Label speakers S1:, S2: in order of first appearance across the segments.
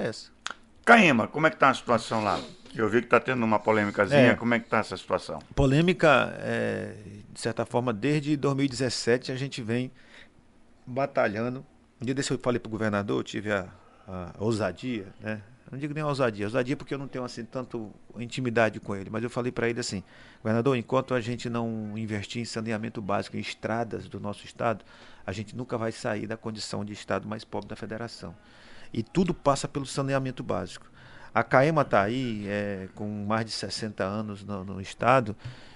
S1: é essa.
S2: Caema, como é que está a situação lá? Eu vi que está tendo uma polêmicazinha, como é que está essa situação?
S1: Polêmica, de certa forma, desde 2017 a gente vem batalhando. Um dia desse eu falei para o governador, eu tive a ousadia, né? Não digo nem ousadia porque eu não tenho assim tanto intimidade com ele, mas eu falei para ele assim, governador, enquanto a gente não investir em saneamento básico, em estradas do nosso estado, a gente nunca vai sair da condição de estado mais pobre da federação. E tudo passa pelo saneamento básico. A Caema está aí com mais de 60 anos no estado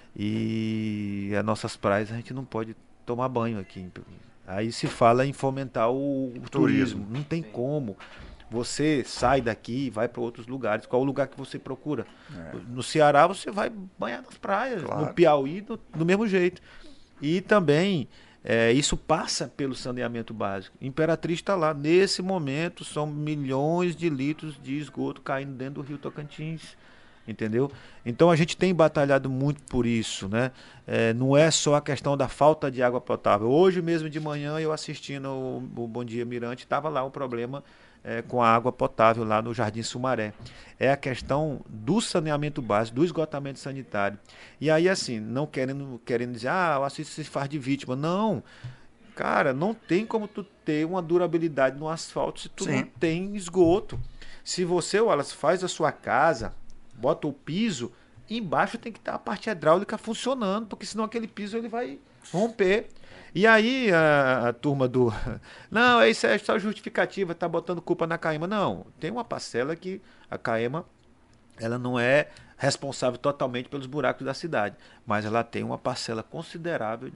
S1: e as nossas praias a gente não pode tomar banho aqui. Aí se fala em fomentar o turismo. Não tem como. Você sai daqui e vai para outros lugares. Qual o lugar que você procura? No Ceará você vai banhar nas praias,
S2: Claro.
S1: no Piauí do mesmo jeito. E também isso passa pelo saneamento básico. Imperatriz está lá. Nesse momento são milhões de litros de esgoto caindo dentro do Rio Tocantins. Entendeu? Então a gente tem batalhado muito por isso, né? Não é só a questão da falta de água potável. Hoje mesmo de manhã eu assistindo o Bom Dia Mirante, estava lá o problema com a água potável lá no Jardim Sumaré. É a questão do saneamento básico, do esgotamento sanitário. E aí assim, não querendo dizer, o Assis se faz de vítima. Não, cara, não tem como tu ter uma durabilidade no asfalto se tu não tem esgoto. Se você, Wallace, faz a sua casa, bota o piso, embaixo tem que estar a parte hidráulica funcionando, porque senão aquele piso ele vai romper. E aí a turma do... Não, isso é só justificativa, tá botando culpa na Caema. Não, tem uma parcela que a Caema, ela não é responsável totalmente pelos buracos da cidade, mas ela tem uma parcela considerável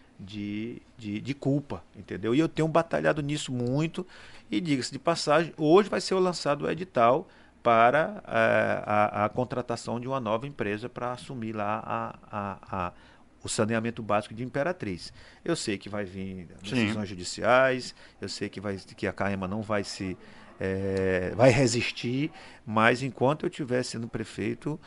S1: de culpa, entendeu? E eu tenho batalhado nisso muito, e diga-se de passagem, hoje vai ser lançado o edital para a contratação de uma nova empresa para assumir lá o saneamento básico de Imperatriz. Eu sei que vai vir decisões judiciais, eu sei que a Caema não vai vai resistir, mas enquanto eu estiver sendo prefeito,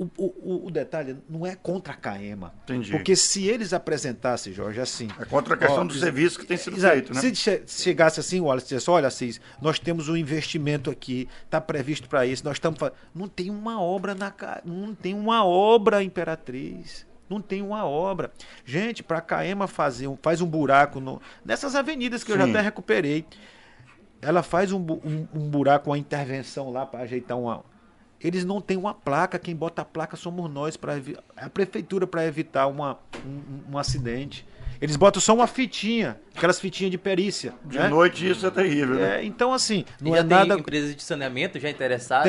S1: o detalhe não é contra a Caema.
S2: Entendi.
S1: Porque se eles apresentassem, Jorge, assim...
S2: É contra a questão do serviço que tem sido feito, né?
S1: Se chegasse assim, o Wallace dissesse, olha, Assis, nós temos um investimento aqui, está previsto para isso, nós estamos fazendo... Não tem uma obra não tem uma obra, Imperatriz. Não tem uma obra. Gente, para a Caema faz um buraco nessas avenidas que eu já até recuperei. Ela faz um buraco, uma intervenção lá para ajeitar uma... Eles não têm uma placa, quem bota a placa somos nós, a prefeitura, para evitar um acidente. Eles botam só uma fitinha, aquelas fitinhas de perícia.
S2: De noite isso é terrível, né?
S1: Então, assim,
S3: não é nada... Tem empresas de saneamento já interessadas?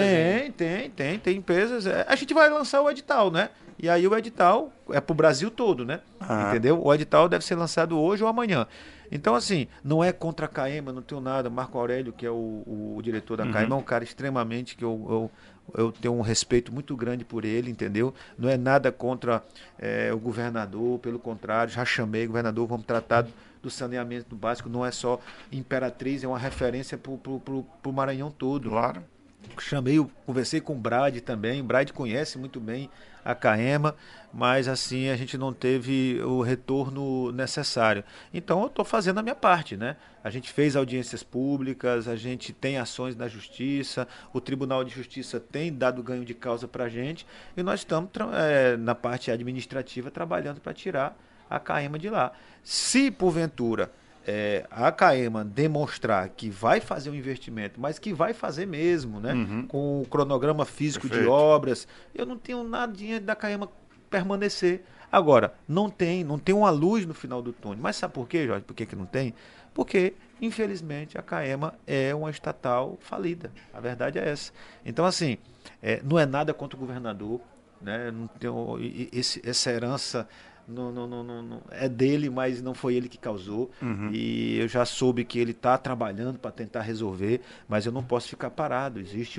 S1: Tem empresas. A gente vai lançar o edital, né? E aí o edital é pro Brasil todo, né? Entendeu? O edital deve ser lançado hoje ou amanhã. Então, assim, não é contra a Caema, não tenho nada. Marco Aurélio, que é o diretor da Caema, é um cara extremamente que eu tenho um respeito muito grande por ele, entendeu? Não é nada contra o governador, pelo contrário, já chamei o governador, vamos tratar do saneamento básico, não é só Imperatriz, é uma referência pro Maranhão todo.
S2: Claro.
S1: Conversei com o Brad também, o Brad conhece muito bem a Caema, mas assim a gente não teve o retorno necessário. Então eu estou fazendo a minha parte, né? A gente fez audiências públicas, a gente tem ações na Justiça, o Tribunal de Justiça tem dado ganho de causa para a gente, e nós estamos na parte administrativa trabalhando para tirar a Caema de lá. Se porventura a Caema demonstrar que vai fazer um investimento, mas que vai fazer mesmo, né? Com o cronograma físico de obras, eu não tenho nada da Caema permanecer. Agora, não tem uma luz no final do túnel. Mas sabe por quê, Jorge? Por que não tem? Porque, infelizmente, a Caema é uma estatal falida. A verdade é essa. Então, assim, não é nada contra o governador, né? Não tem essa herança... Não, é dele, mas não foi ele que causou. E eu já soube que ele está trabalhando para tentar resolver, mas eu não posso ficar parado. Existe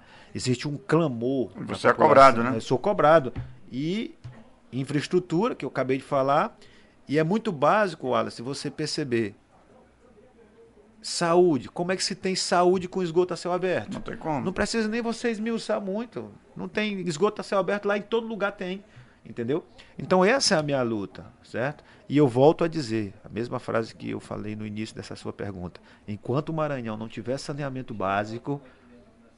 S1: um clamor.
S2: Você é cobrado, né?
S1: Eu sou cobrado. E infraestrutura, que eu acabei de falar, e é muito básico, Wallace, se você perceber. Saúde. Como é que se tem saúde com esgoto a céu aberto?
S2: Não tem como.
S1: Não precisa nem você esmiuçar muito. Não tem esgoto a céu aberto, lá em todo lugar tem. Entendeu? Então essa é a minha luta, certo? E eu volto a dizer a mesma frase que eu falei no início dessa sua pergunta. Enquanto o Maranhão não tiver saneamento básico,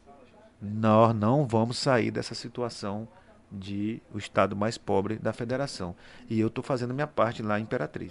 S1: nós não vamos sair dessa situação de o estado mais pobre da federação. E eu estou fazendo minha parte lá em Imperatriz.